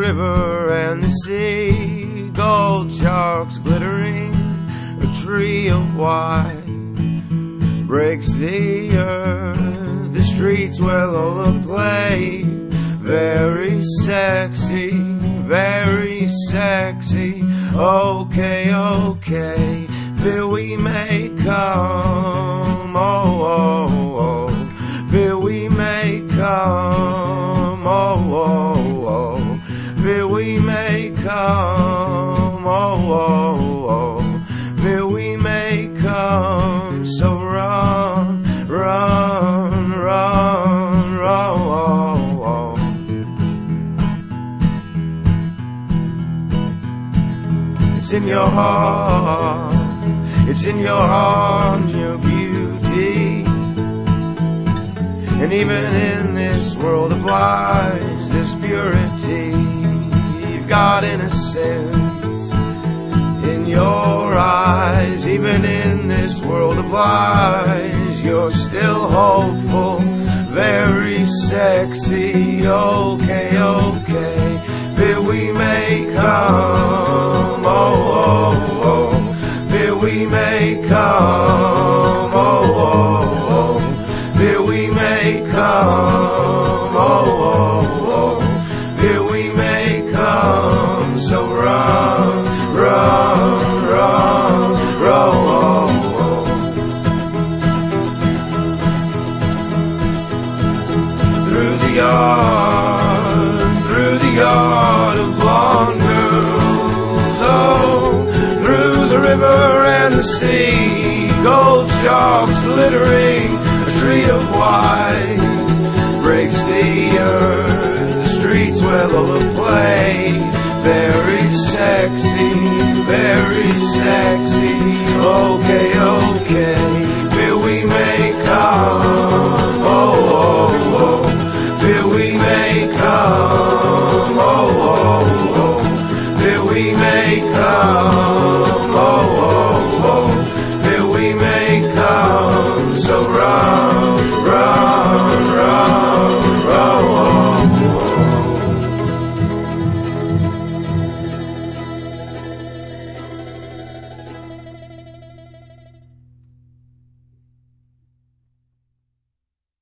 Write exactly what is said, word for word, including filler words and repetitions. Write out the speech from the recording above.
river and the sea, gold sharks glittering, a tree of white breaks the earth, the streets where Lola played, very sexy, very sexy. Okay, okay, there we may come, oh, oh, oh, there we may come, oh, oh, oh, there we may come, oh, oh, oh, there we may come. So run, run, run, run, oh, oh. It's in your heart, it's in your heart, your beauty. And even in this world of lies, there's purity. You've got innocence in your eyes. Even in this world of lies, you're still hopeful, very sexy. Okay, okay, there we may come, oh, oh, oh, there we may come, oh, oh, oh, there we may come, oh, oh, oh, there we may come. So run, run, run, run, oh, oh. Through the yard, through the yard of blonde girls, oh, through the river and the sea, gold sharks glittering, a tree of white breaks the earth, the streets where Lola played, very sexy, very sexy. Okay, okay.